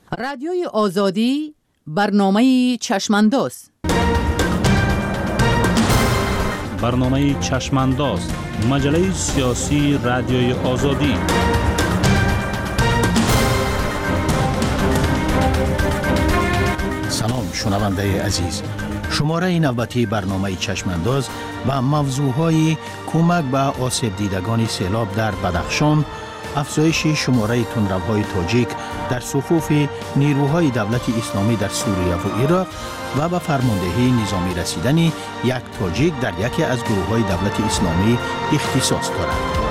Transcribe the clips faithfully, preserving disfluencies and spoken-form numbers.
رادیوی آزادی برنامه چشمانداز. برنامه چشمانداز، مجله سیاسی رادیوی آزادی. سلام شنونده عزیز، شماره نوبتی برنامه چشمانداز و موضوعهای کمک به آسیب دیدگان سیلاب در بدخشان، افزایش شماره تندروهای تاجیک در صفوف نیروهای دولت اسلامی در سوریه و عراق و به فرماندهی نظامی رسیدن یک تاجیک در یکی از گروه‌های دولت اسلامی اختصاص دارد.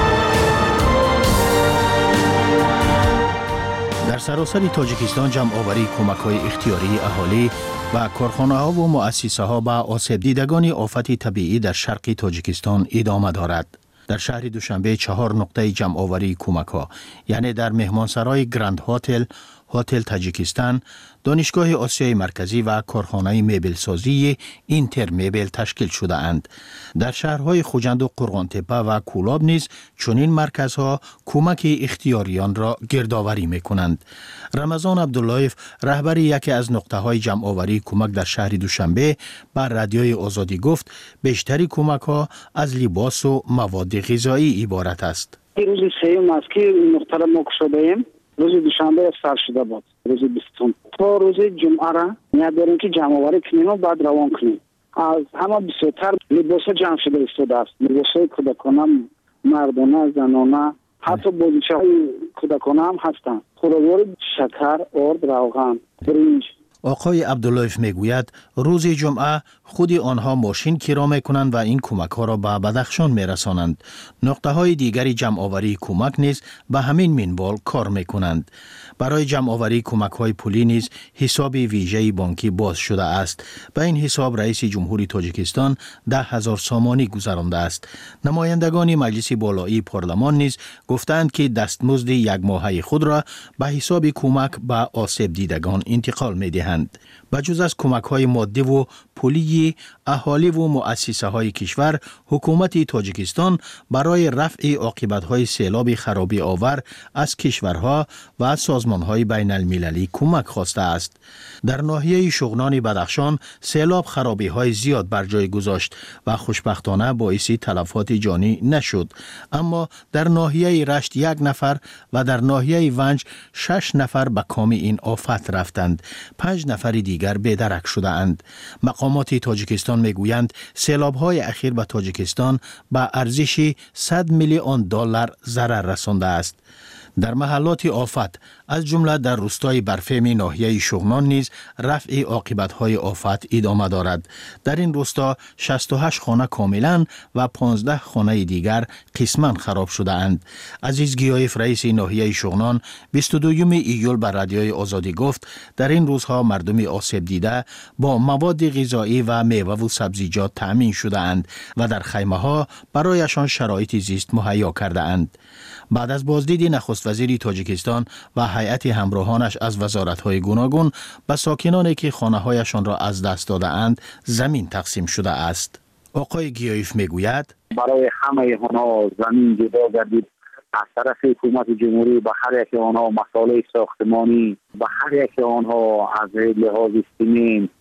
در سراسر تاجیکستان جمع آوری کمک‌های اختیاری اهالی و کارخانه‌ها و مؤسسه‌ها به آسیب دیدگان آفت طبیعی در شرق تاجیکستان ادامه دارد. در شهر دوشنبه چهار نقطه جمع آوری کمک‌ها، یعنی در مهمانسرای گراند هتل، هتل تاجیکستان، دانشگاه آسیای مرکزی و کارخانه مبل سازی اینتر مبل تشکیل شده اند. در شهرهای خوجند و قرغانتپه و کولاب نیز چنین مرکزها کمک اختیاریان را گردآوری می‌کنند. رمضان عبداللهیف، رهبر یکی از نقطه‌های جمع آوری کمک در شهر دوشنبه، بر رادیوی آزادی گفت بیشتری کمک‌ها از لباس و مواد غذایی عبارت است. روز سوم است که نقطه را ما گشوده‌ایم. روز دوشنبه سر شده بود. روز بیستم تا روز جمعه را نیت داریم که جمع آوری کنیم و بعد روان کنیم. از همه بسیارتر لباس جمع شده ایستاده است. لباس‌های کودکانه، مردانه، زنانه، حتی بازیچه‌های کودکانه هم هستند. خوراک‌های شکر، آرد، روغن، برنج. آقای عبداللهیف میگوید روز جمعه خود آنها ماشین کرا میکنند و این کمک ها را به بدخشان میرسانند. نقطه های دیگری جمع آوری کمک نیز به همین منوال کار میکنند. برای جمع آوری کمک های پولی نیز حساب ویژه بانکی باز شده است. به این حساب رئیس جمهوری تاجیکستان ده هزار سامانی گذرانده است. نمایندگان مجلس بالایی پارلمان نیز گفتند که دستمزد یک ماهه خود را به حساب کمک به آسیب دیدگان انتقال میدهند. بجز از کمک های مادی و پولی، اهالی و مؤسسه های کشور، حکومت تاجیکستان برای رفع عاقبت های سیلاب خرابی آور از کشورها و از سازمان های بین المللی کمک خواسته است. در ناحیه شغنان بدخشان سیلاب خرابی های زیاد بر جای گذاشت و خوشبختانه باعث تلفات جانی نشد، اما در ناحیه رشت یک نفر و در ناحیه ونج شش نفر به کام این آفت رفتند. پنج نفر دیگر بی‌درک شده اند. مقامات تاجیکستان میگویند سیلاب های اخیر به تاجیکستان به ارزش صد میلیون دلار ضرر رسانده است. در محلات آفت از جمله در روستای برفه‌م ناحیه شغنان نیز رفع عاقبت‌های آفت ادامه دارد. در این روستا شصت و هشت خانه کاملا و پانزده خانه دیگر قسما خراب شده اند. عزیز گیایف، رئیس ناحیه شغنان، بیست و دوم ایول بر رادیوی آزادی گفت در این روزها مردم آسیب دیده با مواد غذایی و میوه و سبزیجات تأمین شده اند و در خیمه ها برایشان شرایط زیست مهیا کرده اند. بعد از بازدید نخست وزیر تاجیکستان و هیئت همراهانش از وزارت‌های گوناگون به ساکنانی که خانه‌هایشان را از دست داده اند زمین تقسیم شده است. آقای گیایف میگوید برای همه آنها زمین جدا گردید. از طرف حکومت جمهوری به هر یک آنها مسائل ساختمانی، به هر یک آنها از لحاظ سیمنت،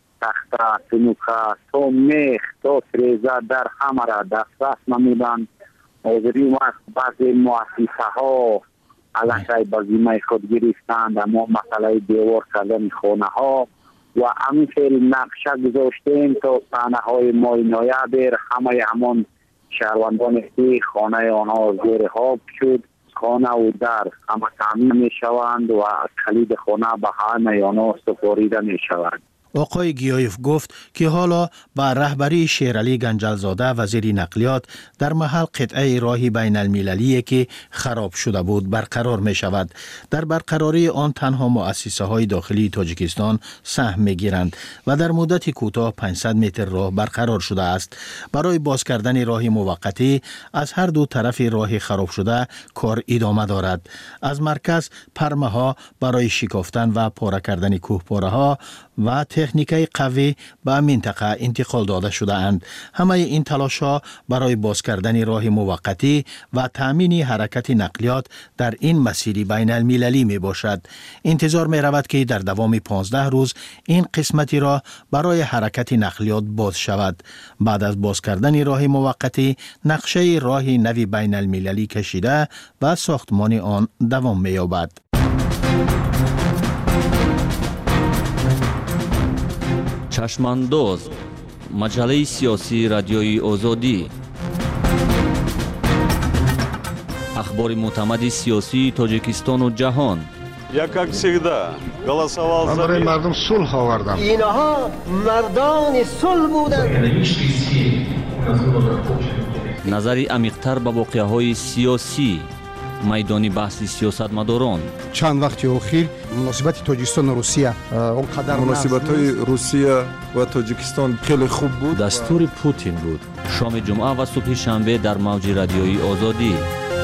تخته، سنوکه، تا میخ، تا تریزه در همه را دسترس نمودند. حاضری وقت بعضی مؤسسه ها علاقه به ذمه خود گرفتند، اما مسئله دیوار کردن خانه ها و همینطور نقشه گذاشتیم تا صحنه های ماه نوامبر همه همان شهروندان که خانه آنها زیر آب شد، خانه و در همه تامین می شوند و کلید خانه به همه آنها سپاریده می شوند. آقای گیایف گفت که حالا با رهبری شیرعلی گنجلزاده وزیر نقلیات در محل قطعه راهی بین المللی که خراب شده بود برقرار می شود. در برقراری آن تنها مؤسسه های داخلی تاجیکستان سهم می گیرند و در مدت کوتاه پانصد متر راه برقرار شده است. برای باز کردن راه موقتی از هر دو طرف راه خراب شده کار ادامه دارد. از مرکز پرمه ها برای شکافتن و پاره کردن کوهپاره ها و تکنیکای قوی به منطقه انتقال داده شده اند. همه این تلاش ها برای باز کردن راه موقتی و تامین حرکت نقلیات در این مسیر بین المللی می باشد. انتظار می رود که در دوام پانزده روز این قسمتی را برای حرکت نقلیات باز شود. بعد از باز کردن راه موقتی، نقشه راه نوی بین المللی کشیده و ساختمان آن دوام می یابد. چشمانداز، مجله سیاسی رادیوی آزادی. اخبار معتمد سیاسی تاجیکستان و جهان. Я, как всегда, голосовал за мир. مردم صلح آوردم. اینها مردان صلح بودند. نظری عمیق‌تر به واقعه‌های سیاسی، میدانی بحث سیاستمداران. چند وقت اخیر مناسبت تاجیکستان و روسیه اونقدر مناسبت‌های روسیه و تاجیکستان خیلی خوب بود. دستور پوتین بود. شام جمعه و صبح شنبه در موج رادیویی آزادی.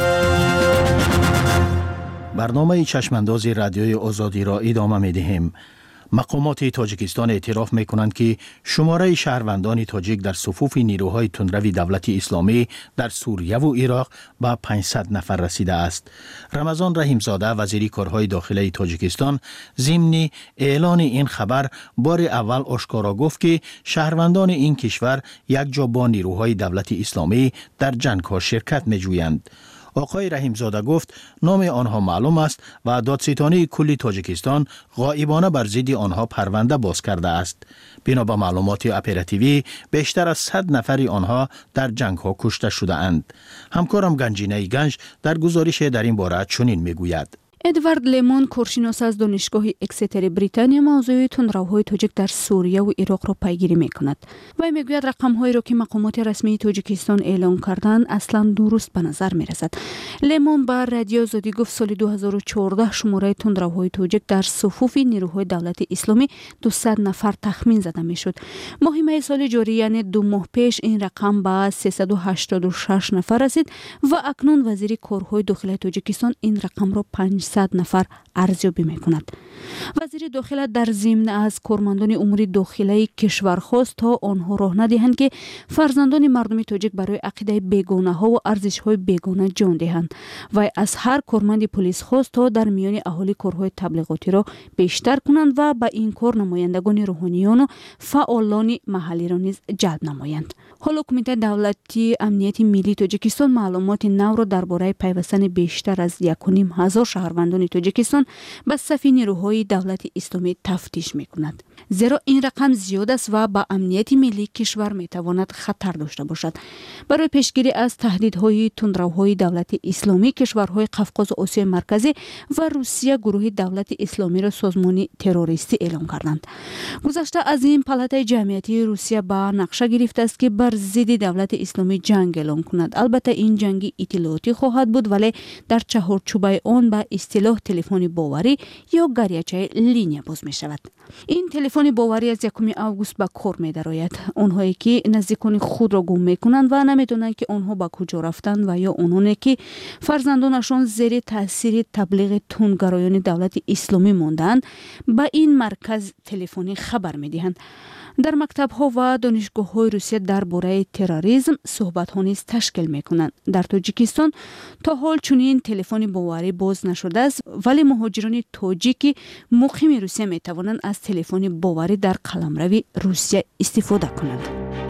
برنامه چشمانداز رادیوی آزادی را ادامه می دهیم. مقامات تاجیکستان اعتراف می کنند که شماره شهروندان تاجیک در صفوف نیروهای تندروی دولت اسلامی در سوریه و عراق به پانصد نفر رسیده است. رمضان رحیمزاده وزیر کارهای داخلی تاجیکستان ضمن اعلان این خبر بار اول آشکارا گفت که شهروندان این کشور یک جا با نیروهای دولت اسلامی در جنگ ها شرکت می جویند. آقای رحیمزاده گفت نام آنها معلوم است و دادستانی کلی تاجیکستان غائبانه بر ضد آنها پرونده باز کرده است. بنا به معلومات اپراتیوی بیشتر از صد نفر آنها در جنگ ها کشته شده اند. همکارم گنجینه گنج در گزارش در این باره چنین میگوید. ادوارد لیمون، کارشناس از دانشگاه اکستر بریتانیا، موضوع تندروهای تاجیک در سوریه و عراق را پیگیری می‌کند. وی میگوید رقم‌هایی را که مقامات رسمی تاجیکستان اعلام کردند اصلاً درست به نظر می‌رسد. لیمون با رادیو آزادی گفت سال دو هزار و چهارده شماره تندروهای تاجیک در صفوف نیروهای دولت اسلامی دویست نفر تخمین زده می‌شد. ماه می سال جاری یعنی دو ماه پیش این رقم به سیصد و هشتاد و شش نفر رسید و اکنون وزیر کارهای داخلی تاجیکستان این رقم را پنجصد نفر ارزیابی می‌کند. وزیر داخله در ضمن از کارمندان امور داخلی کشور خواست تا آنها راه ندهند که فرزندان مردم تاجیک برای عقیده بیگانه ها و ارزش های بیگانه جان دهند و از هر کارمند پلیس خواست تا در میان اهالی کارهای تبلیغاتی را بیشتر کنند و به این کار نمایندگان روحانیان و فعالان محلی را نیز جلب نمایند. حالا کمیته دولتی امنیت ملی تاجیکستان معلومات نو را درباره پیوستن بیشتر از یک و نیم هزار شهروندان تاجیکستان به صف نیروهای دولت اسلامی تفتیش می‌کند. زیرا این رقم زیاد است و با امنیت ملی کشور می‌تواند خطر داشته باشد. برای پیشگیری از تهدیدهای تندروهای دولت اسلامی، کشورهای قفقاز و آسیای مرکزی و روسیه گروه دولت اسلامی را سازمان تروریستی اعلام کردند. گذشته از این پالاتای جمعیتی روسیه با نقشه گرفته است که بر ضد دولت اسلامی جنگ اعلام کند. البته این جنگ اطلاعاتی خواهد بود، ولی در چهارچوبه آن به اصطلاح تلفن باوری یا گریچه لینیا باز می شود. این تلفن باوری از یکم اوگوست به کار می درآید. آنهایی که نزدیکان خود را گم می کنند و نمیدونند که آنها به کجا رفتند و یا آنهایی که فرزندانشان زیر تاثیر تبلیغ تندگرایان دولت اسلامی ماندند به این مرکز تلفنی خبر می دهند. در مکتب‌ها و دانشگاه‌های روسیه درباره تروریسم صحبت‌ها نیز تشکیل می‌کنند. در تاجیکستان تا حال چنین تلفن باوری باز نشده است، ولی مهاجران تاجیکی مقیم روسیه می‌توانند از تلفن باوری در قلمرو روسیه استفاده کنند.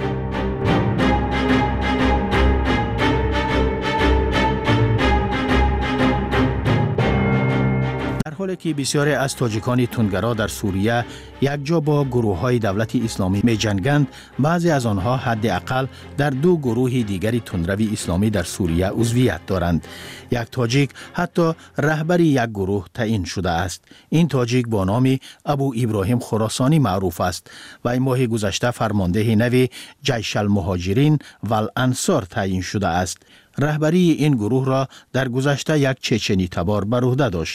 در حالی که بسیاری از تاجیکان تندگرا در سوریه یک جا با گروه‌های دولت اسلامی می جنگند، بعضی از آنها حداقل در دو گروه دیگری تندروی اسلامی در سوریه عضویت دارند. یک تاجیک حتی رهبر یک گروه تعیین شده است. این تاجیک با نام ابو ابراهیم خراسانی معروف است و این ماه گذشته فرمانده نو جیش المهاجرین و الانصار تعیین شده است. رهبری این گروه را در گذشته یک چچنی تبار بر عهده داشت.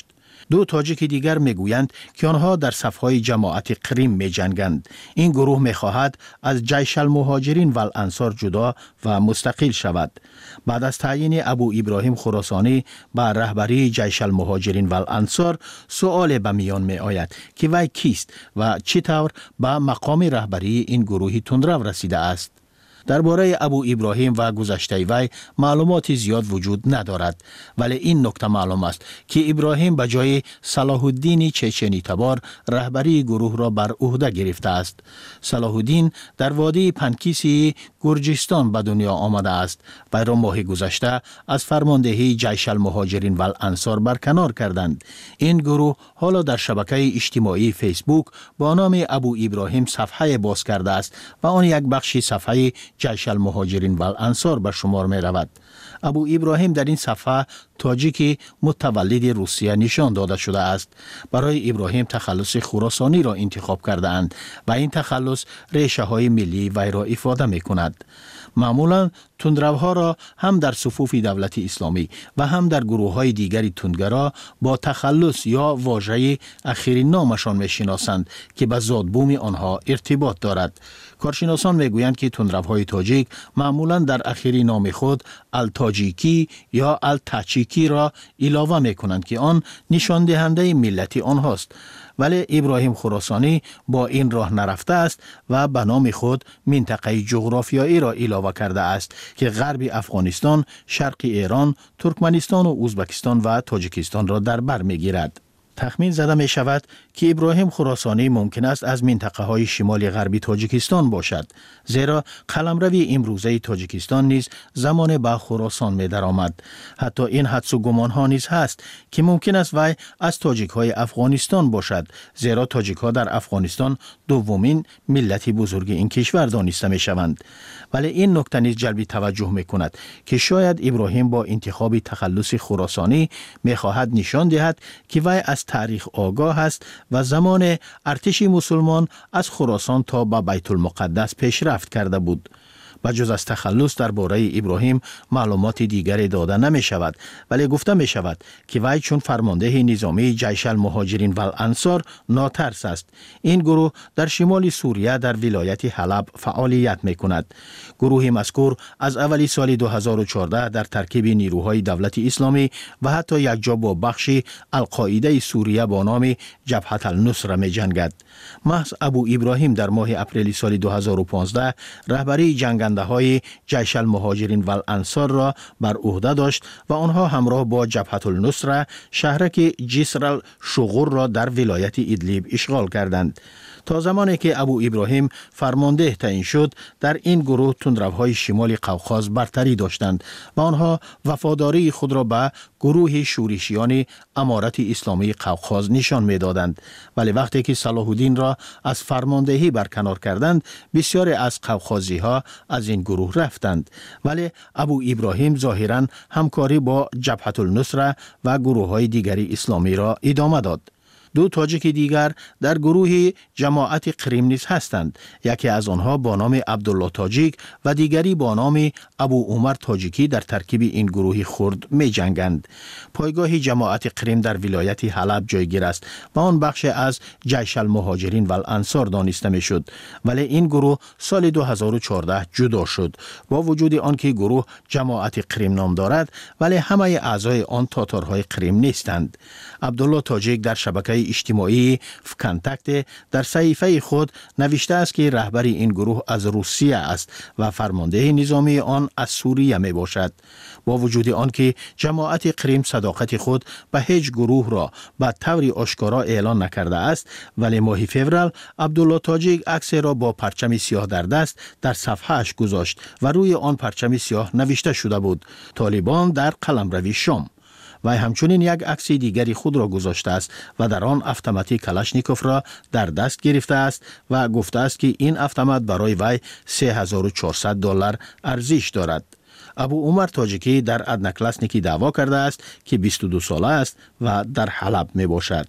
دو تاجیک دیگر میگویند که آنها در صفهای جماعت قریم میجنگند. این گروه میخواهد از جیش المهاجرین و الانصار جدا و مستقل شود. بعد از تعیین ابو ابراهیم خراسانی به رهبری جیش المهاجرین و الانصار، سؤال به میان می آید که وی کیست و چطور به مقام رهبری این گروه تندرو رسیده است. درباره ابو ابراهیم و گذشته وی معلومات زیاد وجود ندارد، ولی این نکته معلوم است که ابراهیم به جای صلاح الدین چچنی تبار رهبری گروه را بر عهده گرفته است. صلاح الدین در وادی پنکیسی گرجستان به دنیا آمده است. وی را ماه گذشته از فرماندهی جیش المهاجرین و الانصار برکنار کردند. این گروه حالا در شبکه اجتماعی فیسبوک با نام ابو ابراهیم صفحه باز کرده است و آن یک بخشی صفحه جیش المهاجرین و الانصار به شمار می رود. ابو ابراهیم در این صفحه تاجیک متولد روسیه نشان داده شده است. برای ابراهیم تخلص خراسانی را انتخاب کرده اند و این تخلص ریشه های ملی وی را افاده می کند. معمولا تندروها را هم در صفوف دولت اسلامی و هم در گروه های دیگری تندگرا با تخلص یا واژه اخیری نامشان می شناسند که به زادبوم آنها ارتباط دارد. کارشناسان می گویند که تندروهای تاجیک معمولا در اخیری نام خود التاجیکی یا التاچیکی را علاوه می کنند که آن نشان دهنده ملت آنهاست. ولی ابراهیم خراسانی با این راه نرفته است و به نام خود منطقه جغرافیایی را علاوه کرده است که غرب افغانستان، شرق ایران، ترکمنستان و ازبکستان و تاجیکستان را در بر می‌گیرد. تخمین زده می شود که ابراهیم خراسانی ممکن است از منطقه های شمال غربی تاجیکستان باشد، زیرا قلمروی امروزه تاجیکستان نیز زمان به خراسان می درآمد. حتی این حدس و گمان ها نیز هست که ممکن است وی از تاجیک های افغانستان باشد، زیرا تاجیک ها در افغانستان دومین ملت بزرگ این کشور دانسته می شوند. ولی این نکته نیز جلب توجه می کند که شاید ابراهیم با انتخاب تخلص خراسانی می خواهد نشان دهد که وی از تاریخ آگاه است و زمان ارتش مسلمان از خراسان تا به بیت المقدس پیشرفت کرده بود. بجز از تخلص درباره ابراهیم معلومات دیگری داده نمی شود، ولی گفته می شود که وی چون فرمانده نظامی جیش المهاجرین و الانصار ناترس است. این گروه در شمال سوریه در ولایت حلب فعالیت می کند. گروه مذکور از اولی سال دو هزار و چهارده در ترکیب نیروهای دولت اسلامی و حتی یک جا با بخشی القاعده سوریه با نام جبهه النصره می جنگد. محض ابو ابراهیم در ماه اپریل سال دو هزار و پانزده رهبری جنگنده های جیش المهاجرین و الانصار را بر عهده داشت و آنها همراه با جبهه النصره شهرک جسر الشغور را در ولایت ادلیب اشغال کردند. تا زمانی که ابو ابراهیم فرمانده تعیین شد، در این گروه تندروهای شمال قوقاز برتری داشتند و آنها وفاداری خود را به گروه شورشیان امارت اسلامی قوقاز نشان می‌دادند. ولی وقتی که صلاح الدین را از فرماندهی برکنار کردند، بسیاری از قوقازی‌ها از این گروه رفتند. ولی ابو ابراهیم ظاهراً همکاری با جبهه النصره و گروه‌های دیگری اسلامی را ادامه داد. دو تاجیک دیگر در گروه جماعت قریم نیز هستند. یکی از آنها با نام عبدالله تاجیک و دیگری با نام ابو عمر تاجیکی در ترکیب این گروه خرد می جنگند. پایگاه جماعت قریم در ولایت حلب جایگیر است و آن بخش از جیش المهاجرین و الانصار دانسته می شد. ولی این گروه سال دو هزار و چهارده جدا شد. با وجود آنکه گروه جماعت قریم نام دارد، ولی همه اعضای آن تاتارهای قریم نیستند. عبدالله تاجیک در شبکه اجتماعی فکنتکت در صحیفه خود نوشته است که رهبری این گروه از روسیه است و فرمانده نظامی آن از سوریه می باشد. با وجود آنکه جماعت قریم صداقت خود به هیچ گروه را به طور آشکارا اعلان نکرده است، ولی ماه فوریه عبدالله تاجیک عکس را با پرچم سیاه در دست در صفحه اش گذاشت و روی آن پرچم سیاه نوشته شده بود: طالبان در قلمرو شام. و همچنین یک عکس دیگری خود را گذاشته است و در آن اتومات کلاشنیکوف را در دست گرفته است و گفته است که این اتومات برای وی سه هزار و چهارصد دلار ارزش دارد. ابو عمر تاجیکی در ادنکلاسنیکی دعوا کرده است که بیست و دو ساله است و در حلب می باشد.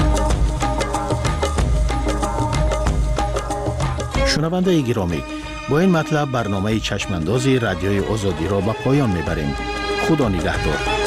شنونده گرامی، با این مطلب برنامه چشمانداز رادیوی آزادی را به پایان میبریم. خدا نگهدار.